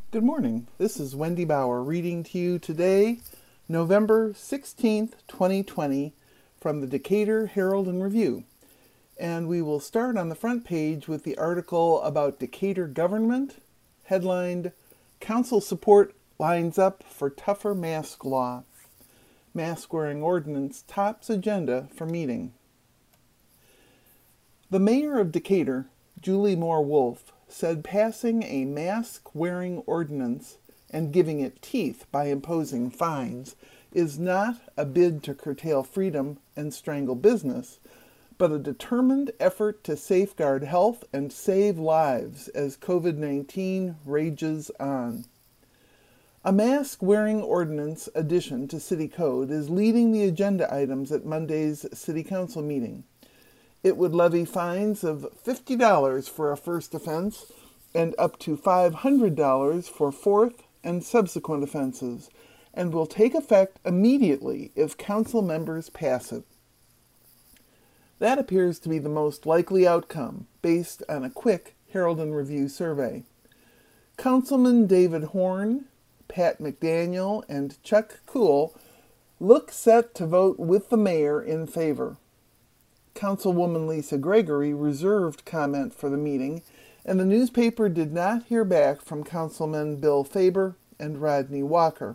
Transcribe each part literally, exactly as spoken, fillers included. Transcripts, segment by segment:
Good morning. This is Wendy Bauer reading to you today, November sixteenth, twenty twenty, from the Decatur Herald and Review. And we will start on the front page with the article about Decatur government, headlined, Council Support Lines Up for Tougher Mask Law. Mask-wearing ordinance tops agenda for meeting. The mayor of Decatur, Julie Moore Wolfe, said passing a mask-wearing ordinance and giving it teeth by imposing fines is not a bid to curtail freedom and strangle business, but a determined effort to safeguard health and save lives as COVID nineteen rages on. A mask-wearing ordinance addition to City Code is leading the agenda items at Monday's City Council meeting. It would levy fines of fifty dollars for a first offense and up to five hundred dollars for fourth and subsequent offenses, and will take effect immediately if council members pass it. That appears to be the most likely outcome, based on a quick Herald and Review survey. Councilman David Horn, Pat McDaniel, and Chuck Kuhl look set to vote with the mayor in favor. Councilwoman Lisa Gregory reserved comment for the meeting, and the newspaper did not hear back from Councilmen Bill Faber and Rodney Walker.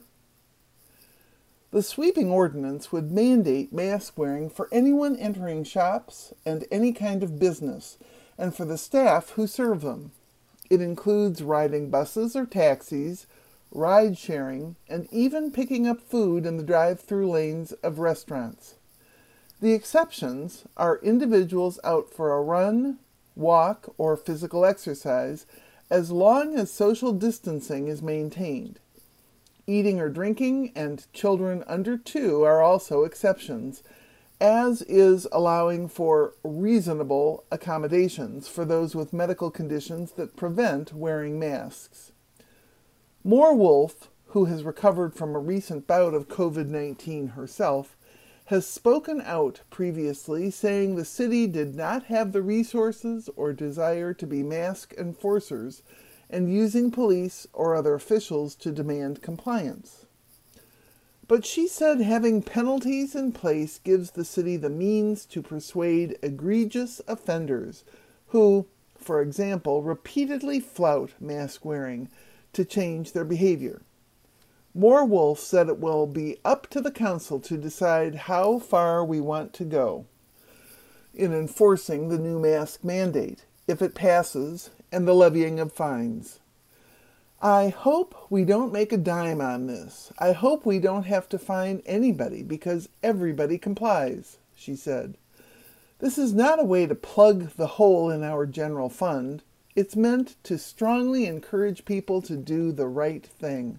The sweeping ordinance would mandate mask wearing for anyone entering shops and any kind of business, and for the staff who serve them. It includes riding buses or taxis, ride sharing, and even picking up food in the drive-through lanes of restaurants. The exceptions are individuals out for a run, walk, or physical exercise, as long as social distancing is maintained. Eating or drinking and children under two are also exceptions, as is allowing for reasonable accommodations for those with medical conditions that prevent wearing masks. Moore Wolfe, who has recovered from a recent bout of COVID nineteen herself, has spoken out previously, saying the city did not have the resources or desire to be mask enforcers and using police or other officials to demand compliance. But she said having penalties in place gives the city the means to persuade egregious offenders who, for example, repeatedly flout mask wearing to change their behavior. Moore Wolfe said it will be up to the council to decide how far we want to go in enforcing the new mask mandate, if it passes, and the levying of fines. I hope we don't make a dime on this. I hope we don't have to fine anybody because everybody complies, she said. This is not a way to plug the hole in our general fund. It's meant to strongly encourage people to do the right thing.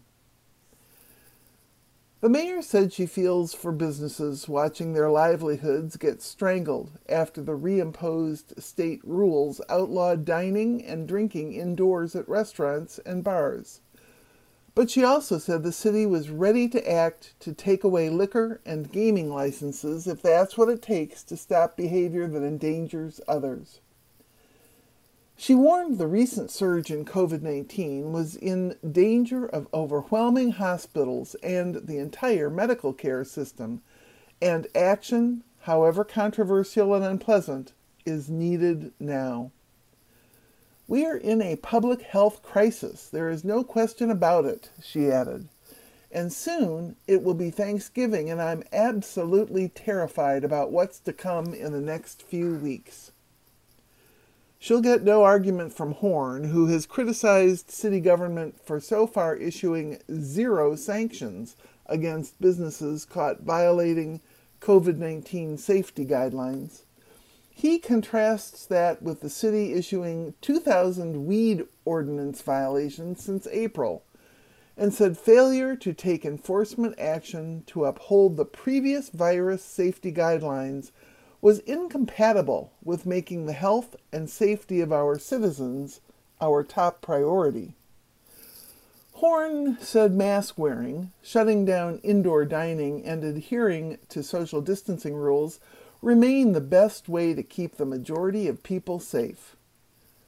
The mayor said she feels for businesses watching their livelihoods get strangled after the reimposed state rules outlawed dining and drinking indoors at restaurants and bars. But she also said the city was ready to act to take away liquor and gaming licenses if that's what it takes to stop behavior that endangers others. She warned the recent surge in COVID nineteen was in danger of overwhelming hospitals and the entire medical care system, and action, however controversial and unpleasant, is needed now. We are in a public health crisis. There is no question about it, she added. And soon it will be Thanksgiving, and I'm absolutely terrified about what's to come in the next few weeks. She'll get no argument from Horn, who has criticized city government for so far issuing zero sanctions against businesses caught violating COVID nineteen safety guidelines. He contrasts that with the city issuing two thousand weed ordinance violations since April, and said failure to take enforcement action to uphold the previous virus safety guidelines was incompatible with making the health and safety of our citizens our top priority. Horn said mask wearing, shutting down indoor dining, and adhering to social distancing rules remain the best way to keep the majority of people safe.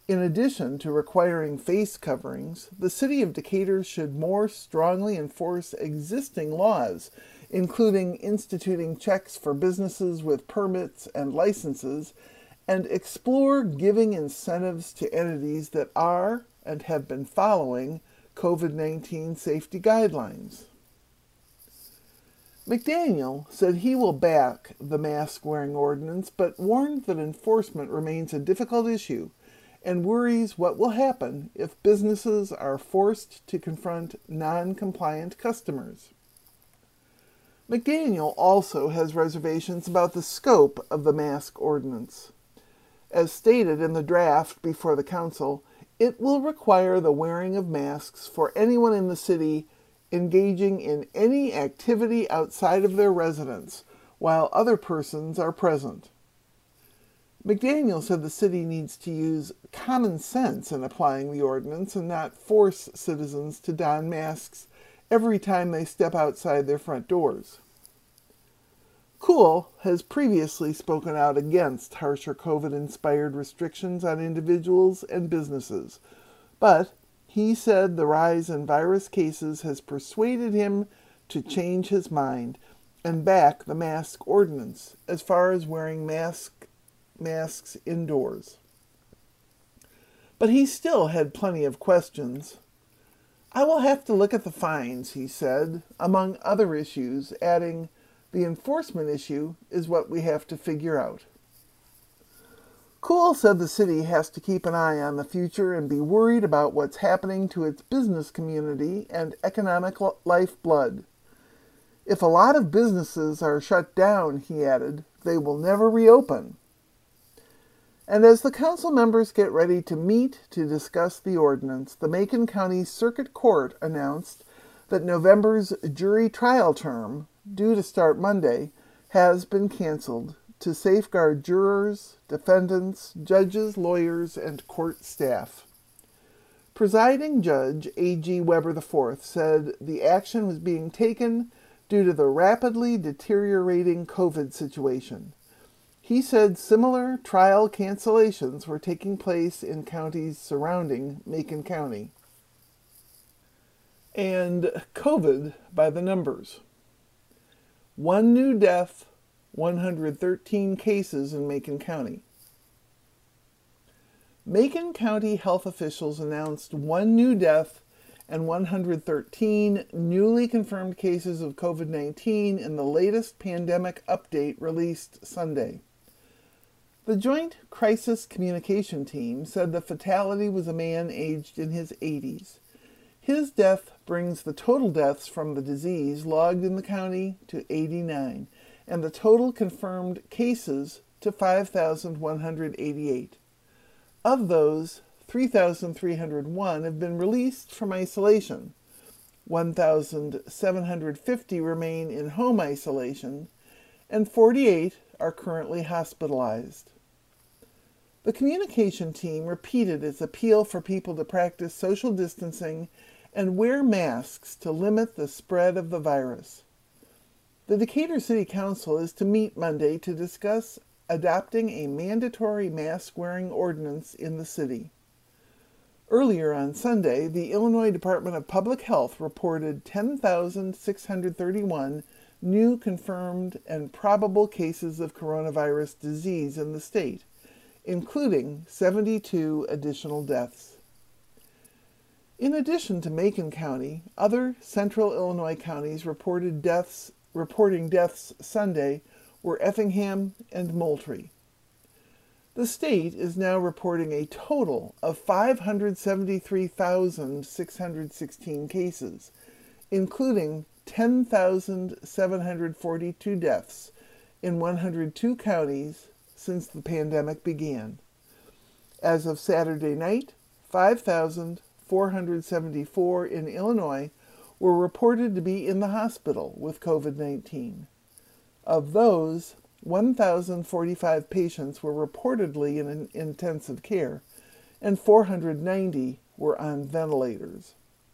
In addition to requiring face coverings, the City of Decatur should more strongly enforce existing laws, including instituting checks for businesses with permits and licenses, and explore giving incentives to entities that are and have been following COVID nineteen safety guidelines. McDaniel said he will back the mask-wearing ordinance, but warned that enforcement remains a difficult issue and worries what will happen if businesses are forced to confront non-compliant customers. McDaniel also has reservations about the scope of the mask ordinance. As stated in the draft before the council, it will require the wearing of masks for anyone in the city engaging in any activity outside of their residence while other persons are present. McDaniel said the city needs to use common sense in applying the ordinance and not force citizens to don masks every time they step outside their front doors. Cool has previously spoken out against harsher COVID-inspired restrictions on individuals and businesses, but he said the rise in virus cases has persuaded him to change his mind and back the mask ordinance as far as wearing masks masks indoors. But he still had plenty of questions. I will have to look at the fines, he said, among other issues, adding, the enforcement issue is what we have to figure out. Cool said the city has to keep an eye on the future and be worried about what's happening to its business community and economic lifeblood. If a lot of businesses are shut down, he added, they will never reopen. And as the council members get ready to meet to discuss the ordinance, the Macon County Circuit Court announced that November's jury trial term, due to start Monday, has been canceled to safeguard jurors, defendants, judges, lawyers, and court staff. Presiding Judge A G Weber the fourth said the action was being taken due to the rapidly deteriorating COVID situation. He said similar trial cancellations were taking place in counties surrounding Macon County. And COVID by the numbers. One new death, one hundred thirteen cases in Macon County. Macon County health officials announced one new death and one hundred thirteen newly confirmed cases of COVID nineteen in the latest pandemic update released Sunday. The Joint Crisis Communication Team said the fatality was a man aged in his eighties. His death brings the total deaths from the disease logged in the county to eighty-nine, and the total confirmed cases to five thousand one hundred eighty-eight. Of those, three thousand three hundred one have been released from isolation, one thousand seven hundred fifty remain in home isolation, and forty-eight are currently hospitalized. The communication team repeated its appeal for people to practice social distancing and wear masks to limit the spread of the virus. The Decatur City Council is to meet Monday to discuss adopting a mandatory mask-wearing ordinance in the city. Earlier on Sunday, the Illinois Department of Public Health reported ten thousand six hundred thirty-one new confirmed and probable cases of coronavirus disease in the state, including seventy-two additional deaths. In addition to Macon County, other central Illinois counties reported deaths, reporting deaths Sunday were Effingham and Moultrie. The state is now reporting a total of five hundred seventy-three thousand six hundred sixteen cases, including ten thousand seven hundred forty-two deaths in one hundred two counties since the pandemic began. As of Saturday night, five thousand four hundred seventy-four in Illinois were reported to be in the hospital with COVID nineteen. Of those, one thousand forty-five patients were reportedly in intensive care, and four hundred ninety were on ventilators.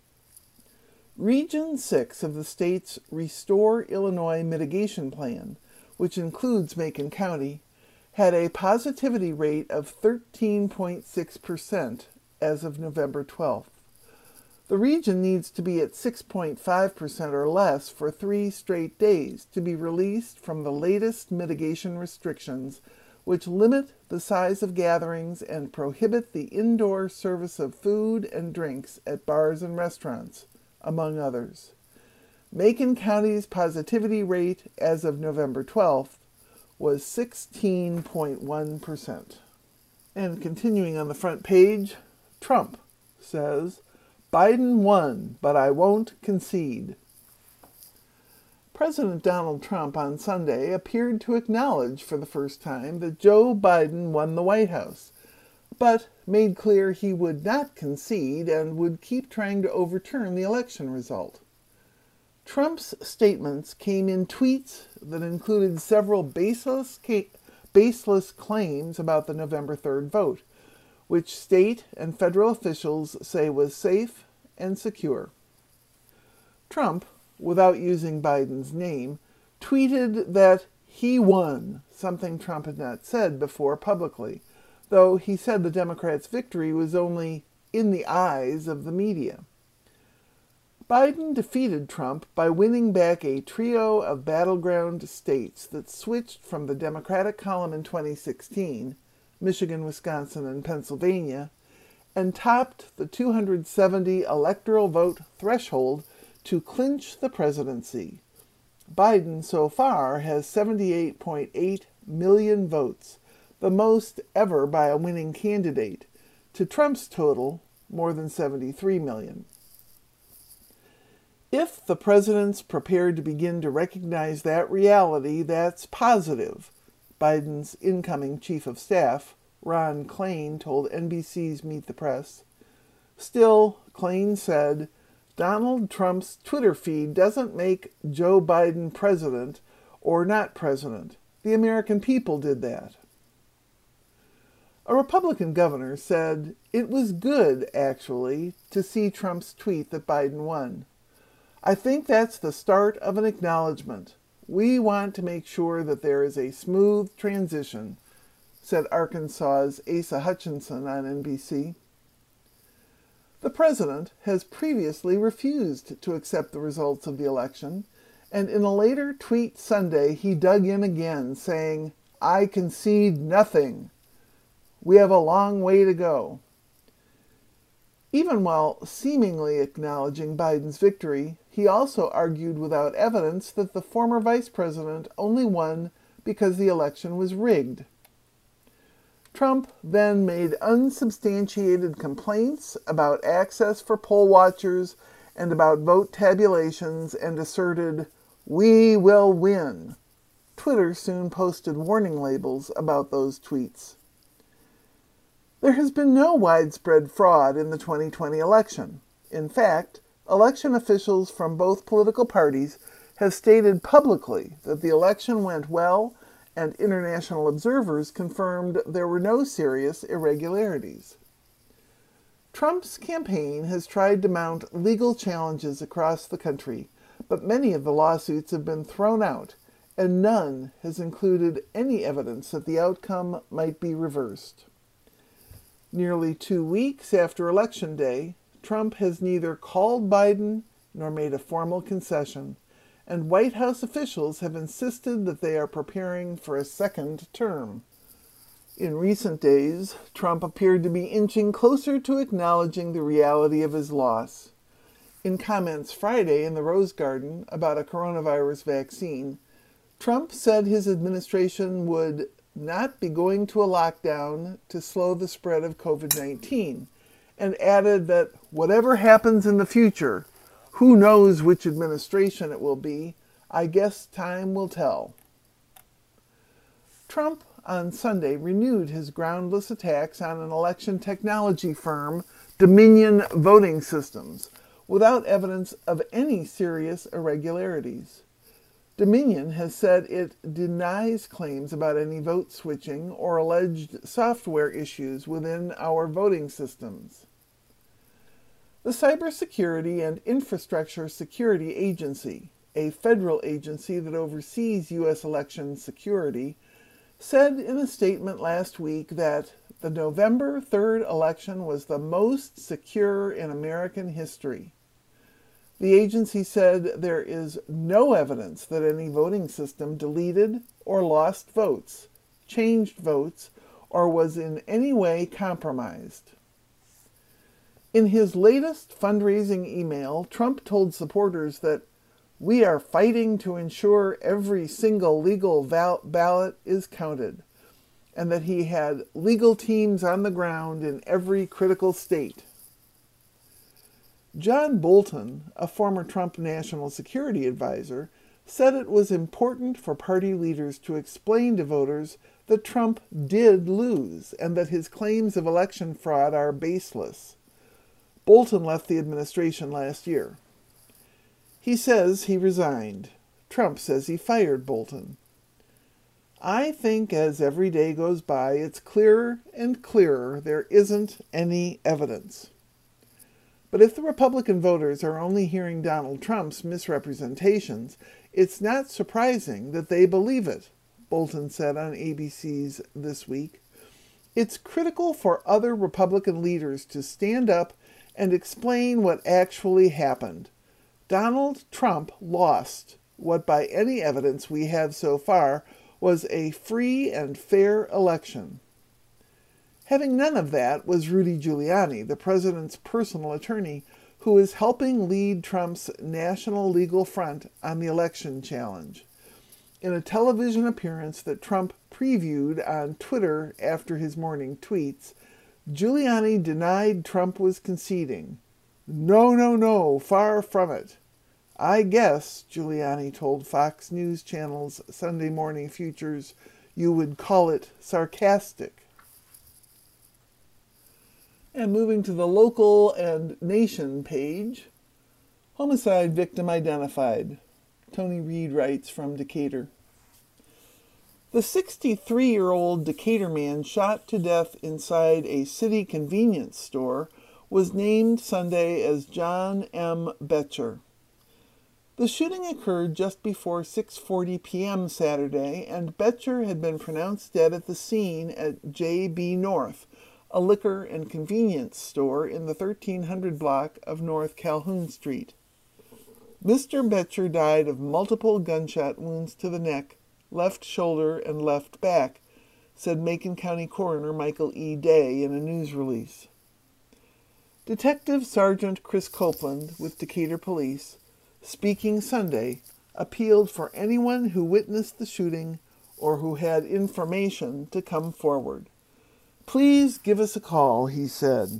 Region six of the state's Restore Illinois Mitigation Plan, which includes Macon County, had a positivity rate of thirteen point six percent as of November twelfth. The region needs to be at six point five percent or less for three straight days to be released from the latest mitigation restrictions, which limit the size of gatherings and prohibit the indoor service of food and drinks at bars and restaurants, among others. Macon County's positivity rate as of November twelfth was sixteen point one percent. And continuing on the front page, Trump says, "Biden won, but I won't concede." President Donald Trump on Sunday appeared to acknowledge for the first time that Joe Biden won the White House, but made clear he would not concede and would keep trying to overturn the election result. Trump's statements came in tweets that included several baseless, baseless claims about the November third vote, which state and federal officials say was safe and secure. Trump, without using Biden's name, tweeted that he won, something Trump had not said before publicly, though he said the Democrats' victory was only in the eyes of the media. Biden defeated Trump by winning back a trio of battleground states that switched from the Democratic column in twenty sixteen, Michigan, Wisconsin, and Pennsylvania, and topped the two hundred seventy electoral vote threshold to clinch the presidency. Biden so far has seventy-eight point eight million votes, the most ever by a winning candidate, to Trump's total, more than seventy-three million. If the president's prepared to begin to recognize that reality, that's positive, Biden's incoming chief of staff, Ron Klain, told N B C's Meet the Press. Still, Klain said, Donald Trump's Twitter feed doesn't make Joe Biden president or not president. The American people did that. A Republican governor said it was good, actually, to see Trump's tweet that Biden won. I think that's the start of an acknowledgement. We want to make sure that there is a smooth transition, said Arkansas's Asa Hutchinson on N B C. The president has previously refused to accept the results of the election, and in a later tweet Sunday he dug in again, saying, "I concede nothing. We have a long way to go." Even while seemingly acknowledging Biden's victory, he also argued without evidence that the former vice president only won because the election was rigged. Trump then made unsubstantiated complaints about access for poll watchers and about vote tabulations and asserted, "We will win." Twitter soon posted warning labels about those tweets. There has been no widespread fraud in the twenty twenty election. In fact, election officials from both political parties have stated publicly that the election went well, and international observers confirmed there were no serious irregularities. Trump's campaign has tried to mount legal challenges across the country, but many of the lawsuits have been thrown out, and none has included any evidence that the outcome might be reversed. Nearly two weeks after Election Day, Trump has neither called Biden nor made a formal concession, and White House officials have insisted that they are preparing for a second term. In recent days, Trump appeared to be inching closer to acknowledging the reality of his loss. In comments Friday in the Rose Garden about a coronavirus vaccine, Trump said his administration would not be going to a lockdown to slow the spread of COVID nineteen, and added that whatever happens in the future, who knows which administration it will be, I guess time will tell. Trump on Sunday renewed his groundless attacks on an election technology firm, Dominion Voting Systems, without evidence of any serious irregularities. Dominion has said it denies claims about any vote switching or alleged software issues within our voting systems. The Cybersecurity and Infrastructure Security Agency, a federal agency that oversees U S election security, said in a statement last week that the November third election was the most secure in American history. The agency said there is no evidence that any voting system deleted or lost votes, changed votes, or was in any way compromised. In his latest fundraising email, Trump told supporters that we are fighting to ensure every single legal val- ballot is counted, and that he had legal teams on the ground in every critical state. John Bolton, a former Trump national security advisor, said it was important for party leaders to explain to voters that Trump did lose and that his claims of election fraud are baseless. Bolton left the administration last year. He says he resigned. Trump says he fired Bolton. I think as every day goes by, it's clearer and clearer there isn't any evidence. But if the Republican voters are only hearing Donald Trump's misrepresentations, it's not surprising that they believe it, Bolton said on A B C's This Week. It's critical for other Republican leaders to stand up and explain what actually happened. Donald Trump lost what, by any evidence we have so far, was a free and fair election. Having none of that was Rudy Giuliani, the president's personal attorney, who is helping lead Trump's national legal front on the election challenge. In a television appearance that Trump previewed on Twitter after his morning tweets, Giuliani denied Trump was conceding. No, no, no, far from it. I guess, Giuliani told Fox News Channel's Sunday Morning Futures, you would call it sarcastic. And moving to the local and nation page, homicide victim identified. Tony Reed writes from Decatur. The sixty-three-year-old Decatur man shot to death inside a city convenience store was named Sunday as John M. Betcher. The shooting occurred just before six forty p.m. Saturday, and Betcher had been pronounced dead at the scene at J B North, a liquor and convenience store in the thirteen hundred block of North Calhoun Street. Mister Betcher died of multiple gunshot wounds to the neck, left shoulder, and left back, said Macon County Coroner Michael E. Day in a news release. Detective Sergeant Chris Copeland with Decatur Police, speaking Sunday, appealed for anyone who witnessed the shooting or who had information to come forward. Please give us a call, he said.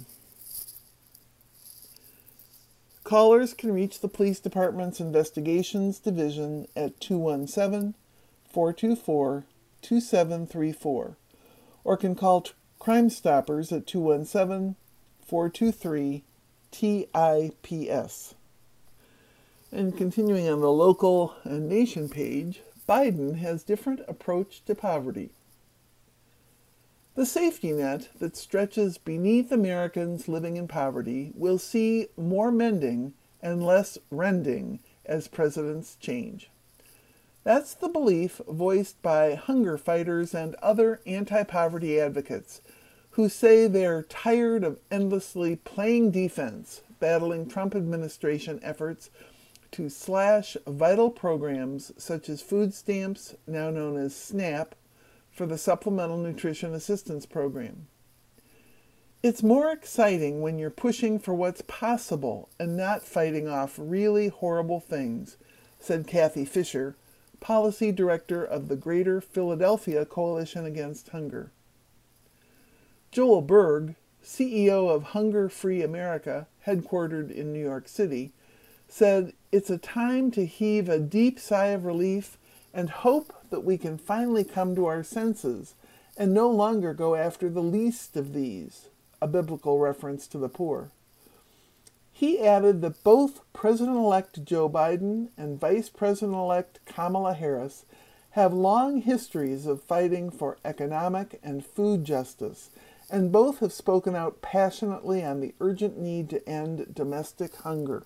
Callers can reach the police department's investigations division at two one seven, four two four, two seven three four or can call t- Crime Stoppers at two one seven, four two three, T I P S. And continuing on the local and nation page, Biden has different approach to poverty. The safety net that stretches beneath Americans living in poverty will see more mending and less rending as presidents change. That's the belief voiced by hunger fighters and other anti-poverty advocates who say they're tired of endlessly playing defense, battling Trump administration efforts to slash vital programs such as food stamps, now known as SNAP, for the Supplemental Nutrition Assistance Program. It's more exciting when you're pushing for what's possible and not fighting off really horrible things, said Kathy Fisher, Policy Director of the Greater Philadelphia Coalition Against Hunger. Joel Berg, C E O of Hunger Free America, headquartered in New York City, said it's a time to heave a deep sigh of relief and hope that we can finally come to our senses and no longer go after the least of these, a biblical reference to the poor. He added that both President-elect Joe Biden and Vice President-elect Kamala Harris have long histories of fighting for economic and food justice, and both have spoken out passionately on the urgent need to end domestic hunger.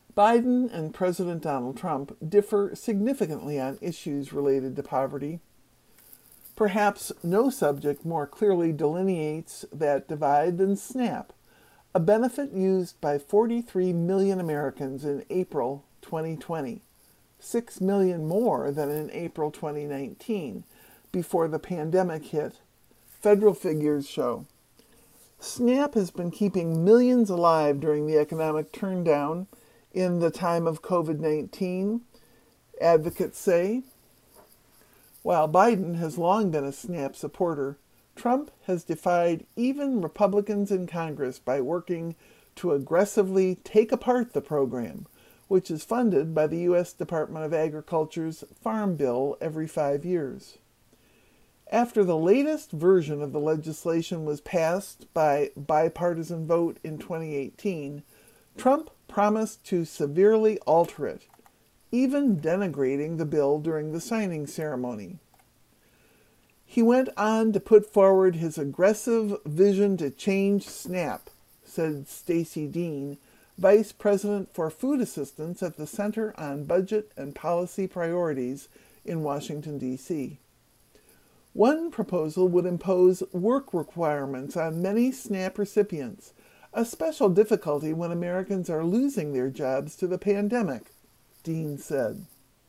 Biden and President Donald Trump differ significantly on issues related to poverty. Perhaps no subject more clearly delineates that divide than SNAP, a benefit used by forty-three million Americans in April twenty twenty, six million more than in April twenty nineteen, before the pandemic hit, federal figures show. SNAP has been keeping millions alive during the economic turndown in the time of COVID nineteen, advocates say. While Biden has long been a SNAP supporter, Trump has defied even Republicans in Congress by working to aggressively take apart the program, which is funded by the U S Department of Agriculture's Farm Bill every five years. After the latest version of the legislation was passed by bipartisan vote in twenty eighteen, Trump promised to severely alter it, even denigrating the bill during the signing ceremony. He went on to put forward his aggressive vision to change SNAP, said Stacey Dean, Vice President for Food Assistance at the Center on Budget and Policy Priorities in Washington, D C One proposal would impose work requirements on many SNAP recipients, a special difficulty when Americans are losing their jobs to the pandemic, Dean said.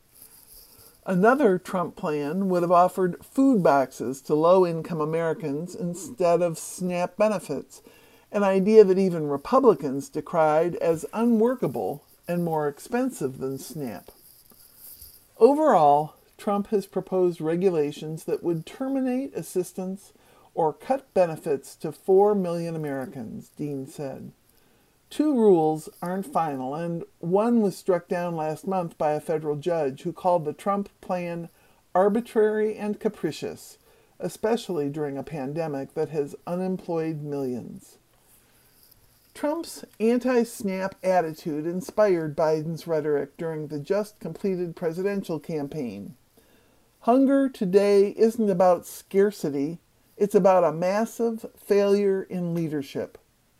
Another Trump plan would have offered food boxes to low-income Americans instead of SNAP benefits, an idea that even Republicans decried as unworkable and more expensive than SNAP. Overall, Trump has proposed regulations that would terminate assistance or cut benefits to four million Americans, Dean said. Two rules aren't final, and one was struck down last month by a federal judge who called the Trump plan arbitrary and capricious, especially during a pandemic that has unemployed millions. Trump's anti-SNAP attitude inspired Biden's rhetoric during the just-completed presidential campaign. Hunger today isn't about scarcity, it's about a massive failure in leadership.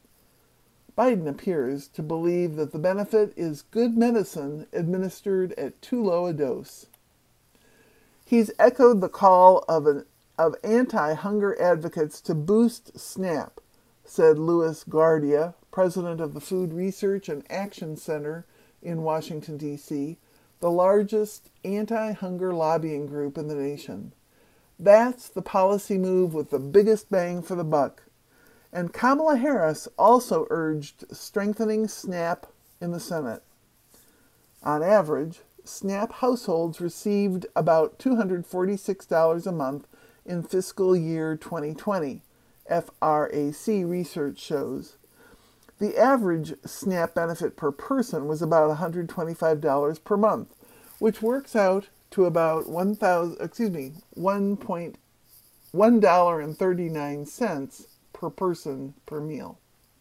Biden appears to believe that the benefit is good medicine administered at too low a dose. He's echoed the call of, an, of anti-hunger advocates to boost SNAP, said Louis Guardia, president of the Food Research and Action Center in Washington, D C, the largest anti-hunger lobbying group in the nation. That's the policy move with the biggest bang for the buck. And Kamala Harris also urged strengthening SNAP in the Senate. On average, SNAP households received about two hundred forty-six dollars a month in fiscal year twenty twenty, F R A C research shows. The average SNAP benefit per person was about one hundred twenty-five dollars per month, which works out to about one thousand, excuse me, one point one dollar and thirty-nine cents per person per meal.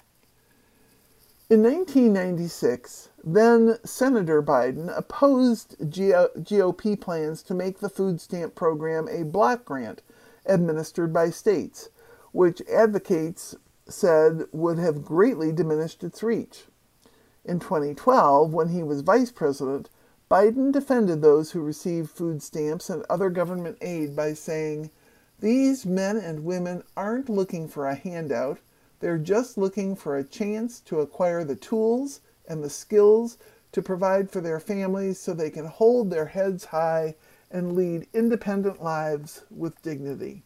In nineteen ninety-six, then Senator Biden opposed G O P plans to make the food stamp program a block grant administered by states, which advocates said would have greatly diminished its reach. In twenty twelve, when he was vice president, Biden defended those who received food stamps and other government aid by saying, "These men and women aren't looking for a handout, they're just looking for a chance to acquire the tools and the skills to provide for their families so they can hold their heads high and lead independent lives with dignity."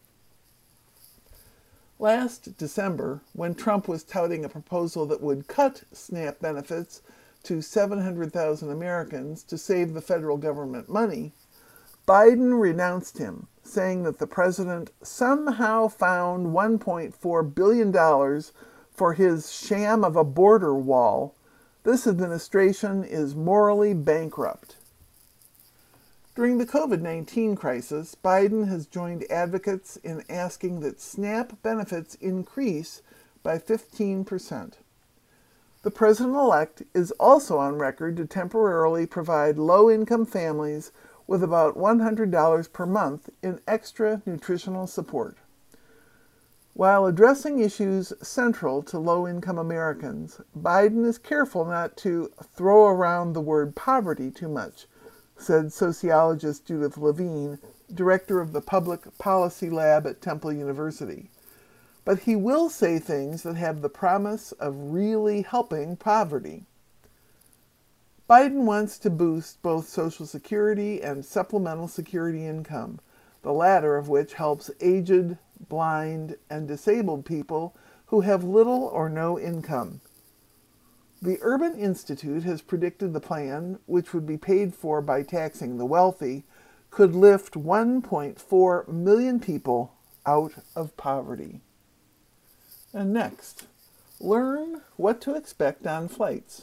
Last December, when Trump was touting a proposal that would cut SNAP benefits to seven hundred thousand Americans to save the federal government money, Biden renounced him, saying that the president somehow found one point four billion dollars for his sham of a border wall. This administration is morally bankrupt. During the COVID nineteen crisis, Biden has joined advocates in asking that SNAP benefits increase by fifteen percent. The president-elect is also on record to temporarily provide low-income families with about one hundred dollars per month in extra nutritional support. While addressing issues central to low-income Americans, Biden is careful not to throw around the word poverty too much, said sociologist Judith Levine, director of the Public Policy Lab at Temple University. But he will say things that have the promise of really helping poverty. Biden wants to boost both Social Security and supplemental security income, the latter of which helps aged, blind, and disabled people who have little or no income. The Urban Institute has predicted the plan, which would be paid for by taxing the wealthy, could lift one point four million people out of poverty. And next, learn what to expect on flights.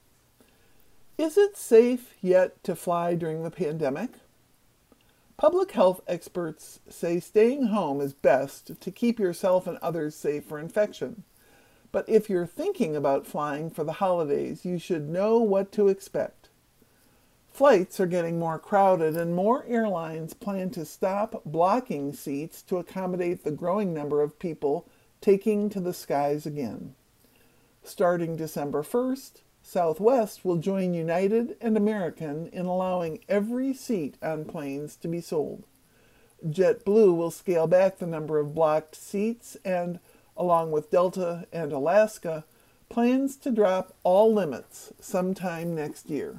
Is it safe yet to fly during the pandemic? Public health experts say staying home is best to keep yourself and others safe for infection. But if you're thinking about flying for the holidays, you should know what to expect. Flights are getting more crowded, and more airlines plan to stop blocking seats to accommodate the growing number of people taking to the skies again. Starting December first, Southwest will join United and American in allowing every seat on planes to be sold. JetBlue will scale back the number of blocked seats and, along with Delta and Alaska, plans to drop all limits sometime next year.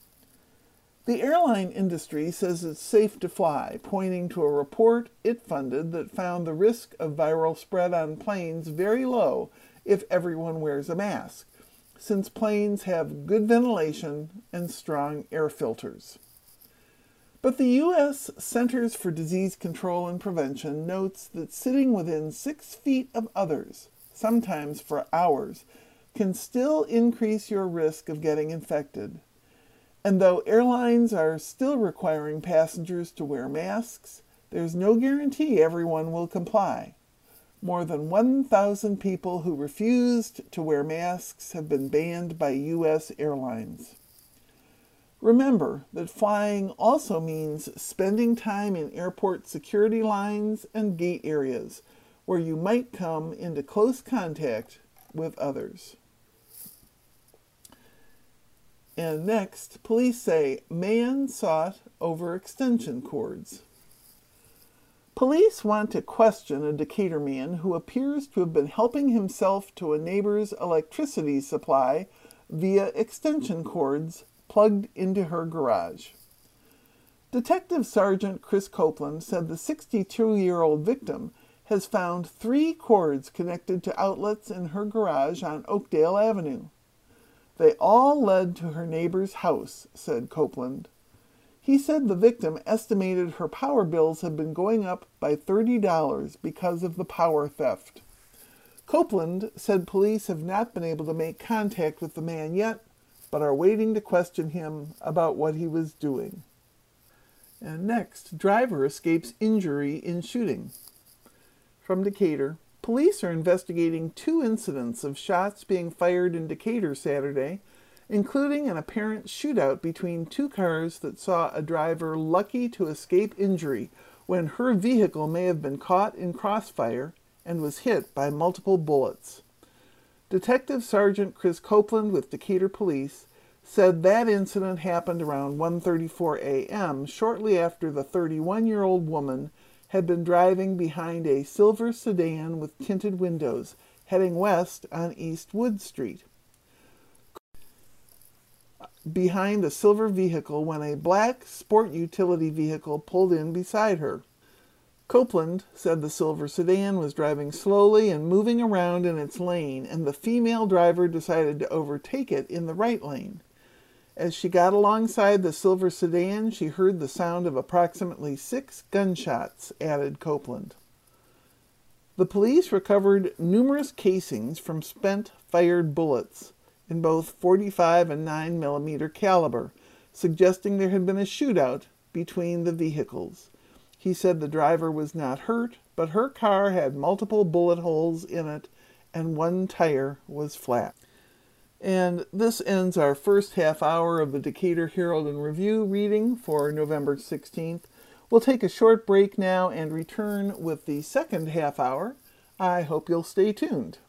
The airline industry says it's safe to fly, pointing to a report it funded that found the risk of viral spread on planes very low if everyone wears a mask, since planes have good ventilation and strong air filters. But the U S Centers for Disease Control and Prevention notes that sitting within six feet of others, sometimes for hours, can still increase your risk of getting infected. And though airlines are still requiring passengers to wear masks, there's no guarantee everyone will comply. More than one thousand people who refused to wear masks have been banned by U S airlines. Remember that flying also means spending time in airport security lines and gate areas, where you might come into close contact with others. And next, police say man sought over extension cords. Police want to question a Decatur man who appears to have been helping himself to a neighbor's electricity supply via extension cords plugged into her garage. Detective Sergeant Chris Copeland said the sixty-two-year-old victim has found three cords connected to outlets in her garage on Oakdale Avenue. They all led to her neighbor's house, said Copeland. He said the victim estimated her power bills had been going up by thirty dollars because of the power theft. Copeland said police have not been able to make contact with the man yet, but are waiting to question him about what he was doing. And next, driver escapes injury in shooting. From Decatur, police are investigating two incidents of shots being fired in Decatur Saturday, including an apparent shootout between two cars that saw a driver lucky to escape injury when her vehicle may have been caught in crossfire and was hit by multiple bullets. Detective Sergeant Chris Copeland with Decatur Police said that incident happened around one thirty-four a m shortly after the thirty-one-year-old woman had been driving behind a silver sedan with tinted windows, heading west on East Wood Street. Behind a silver vehicle when a black sport utility vehicle pulled in beside her. Copeland said the silver sedan was driving slowly and moving around in its lane, and the female driver decided to overtake it in the right lane. As she got alongside the silver sedan, she heard the sound of approximately six gunshots, added Copeland. The police recovered numerous casings from spent fired bullets in both forty-five and nine millimeter caliber, suggesting there had been a shootout between the vehicles. He said the driver was not hurt, but her car had multiple bullet holes in it and one tire was flat. And this ends our first half hour of the Decatur Herald and Review reading for November sixteenth. We'll take a short break now and return with the second half hour. I hope you'll stay tuned.